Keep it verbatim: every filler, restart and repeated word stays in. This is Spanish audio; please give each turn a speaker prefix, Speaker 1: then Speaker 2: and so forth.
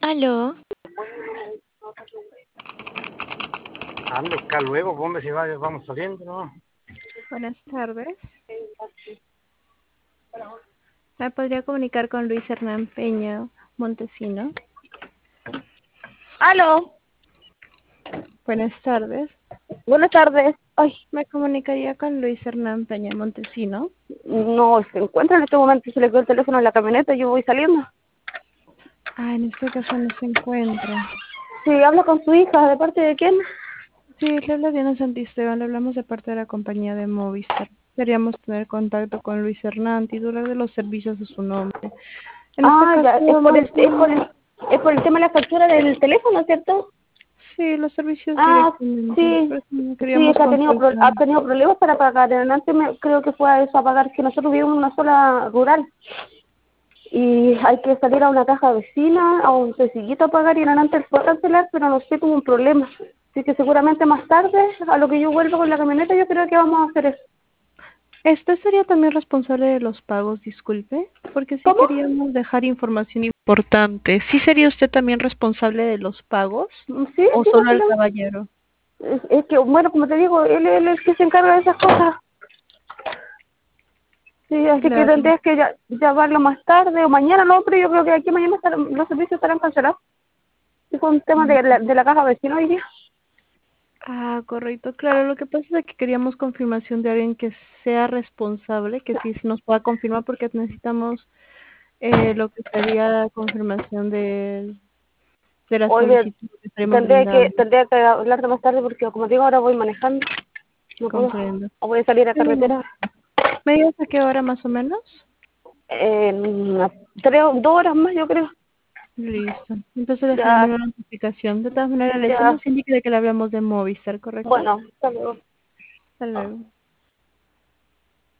Speaker 1: Aló,
Speaker 2: Ande, acá luego, hombre, si va- vamos saliendo, ¿no?
Speaker 1: buenas tardes. ¿Me podría comunicar con Luis Hernán Peña Montesino?
Speaker 3: Aló,
Speaker 1: Buenas tardes.
Speaker 3: buenas tardes. Ay,
Speaker 1: ¿Me comunicaría con Luis Hernán Peña Montesino?
Speaker 3: no se encuentra en este momento, se le quedó el teléfono en la camioneta, yo voy saliendo.
Speaker 1: Ah, en este caso no se encuentra.
Speaker 3: Sí, habla con su hija, ¿de parte de quién?
Speaker 1: Sí, le habla Diana Santisteban, le hablamos de parte de la compañía de Movistar. Queríamos tener contacto con Luis Hernán, titular de los servicios de su nombre. En este
Speaker 3: Ah,
Speaker 1: caso,
Speaker 3: ya, es por
Speaker 1: no
Speaker 3: el, es por el, es por el tema de la factura del teléfono, ¿cierto?
Speaker 1: sí, los servicios
Speaker 3: Ah,
Speaker 1: directamente.
Speaker 3: sí,
Speaker 1: Por eso no
Speaker 3: sí, es
Speaker 1: queríamos
Speaker 3: que ha tenido, pro-
Speaker 1: consultar.
Speaker 3: ha tenido problemas para pagar. En antes me, creo que fue a eso a pagar, que nosotros vivimos en una zona rural. Y hay que salir a una caja vecina, a un sencillito a pagar, y en antes fue a cancelar, pero no sé, tuvo un problema. Así que seguramente más tarde, a lo que yo vuelvo con la camioneta, yo creo que vamos a hacer eso.
Speaker 1: ¿Este sería también responsable de los pagos, disculpe? Porque sí
Speaker 3: ¿Cómo?
Speaker 1: queríamos dejar información importante. ¿Sí sería usted también responsable de los pagos?
Speaker 3: Mm, Sí,
Speaker 1: ¿O
Speaker 3: sí,
Speaker 1: solo el
Speaker 3: básicamente.
Speaker 1: caballero?
Speaker 3: Es, es que, bueno, como te digo, él, él es el que se encarga de esas cosas. Sí, así que
Speaker 1: Claro.
Speaker 3: tendrías que ya, llamarlo más tarde o mañana, no, pero yo creo que aquí mañana estarán- los servicios estarán cancelados. Es un tema de la, de la caja vecina hoy día.
Speaker 1: Ah, correcto. Claro, lo que pasa es que queríamos confirmación de alguien que sea responsable, que sí nos pueda confirmar porque necesitamos eh, lo que sería confirmación de, de la
Speaker 3: Oye,
Speaker 1: solicitud que estaremos
Speaker 3: tendría que,
Speaker 1: brindando.
Speaker 3: tendría que hablarte más tarde porque, como te digo, ahora voy manejando. No puedo.
Speaker 1: Comprendo.
Speaker 3: O voy a salir a
Speaker 1: Sí.
Speaker 3: carretera.
Speaker 1: ¿Me digas a qué hora más o menos?
Speaker 3: En unas tres, dos horas más, yo creo.
Speaker 1: Listo. Entonces dejaremos
Speaker 3: Ya,
Speaker 1: una notificación. De todas maneras, le
Speaker 3: ya.
Speaker 1: estamos indicando que le hablamos de Movistar, ¿correcto?
Speaker 3: Bueno, hasta luego.
Speaker 1: Hasta luego.